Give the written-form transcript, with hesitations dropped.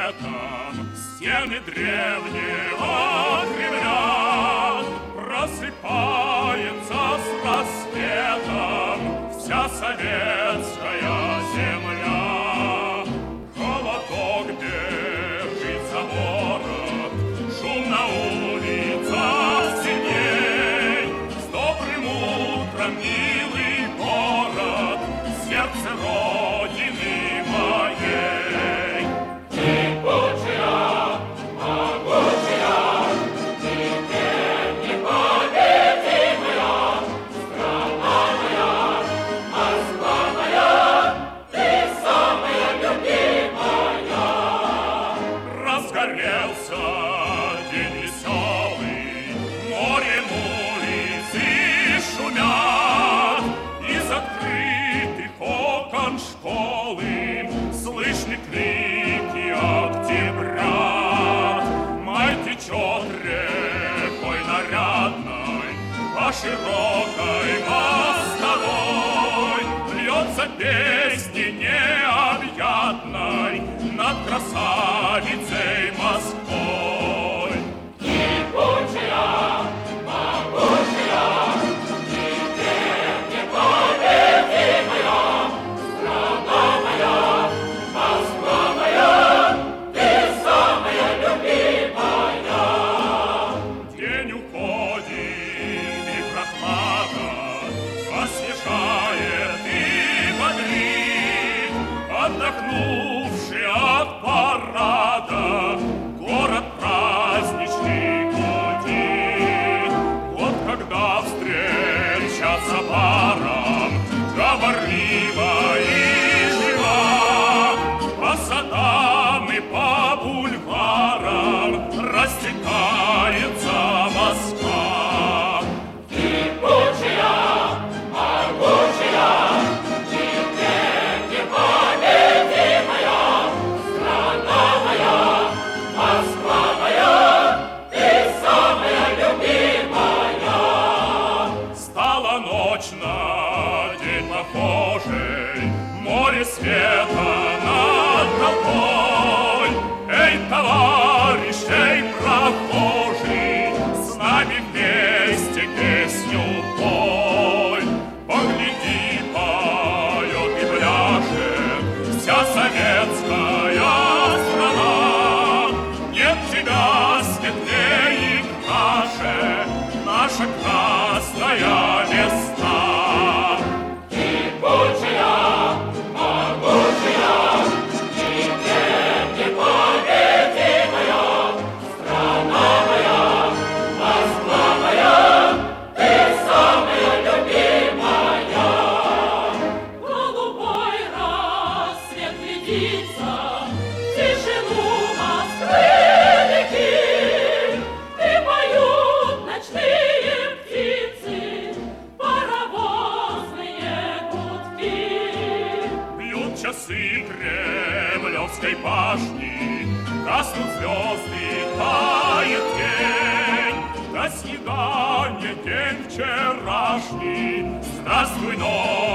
светом стены древнего Кремля. Просыпается с рассветом вся советская земля. Холодок бежит за город, шум на улицах синей. С добрым утром, милый город, сердце Родины моей. Ты Бучия, могучая, ты непобедимая, страна моя, Москва моя, ты самая любимая. Разгорелся день веселый, морем улицы шумят. Из открытых окон школы слышны крики октября. Май течет рекой нарядной по широкой мостовой. Льется песни необъятной над красавицей Москвой. Ты Бучия, могучая, ты непобедимая, страна моя, Москва моя, ты самая любимая. День уходит, и прохлада освежает и бодрит. Отдохнувший от парада, город праздничный гудит. Вот когда встреча за баром говорлива и жива, по садам и по бульварам растекается Москва. Ты Бучия, могучая, ты непобедимая, страна моя, Москва моя, ты самая любимая. Стала ночь на день похожий, море света над толпой. Эй, товарищ, эй, прохожий, с нами вместе песню пой. Погляди, поет и пляшет вся советская страна. Нет тебя светлее и краше, наша красная весна. Ты Бучия, могучая, ты непобедимая, страна моя, Москва моя, ты самая любимая. Голубой рассвет глядится в тишину Москвы реки, и поют ночные птицы паровозные гудки. Бьют часы Кремлевской башни, гаснут звезды, тает день. До свидания, день вчерашний, здравствуй, ночь.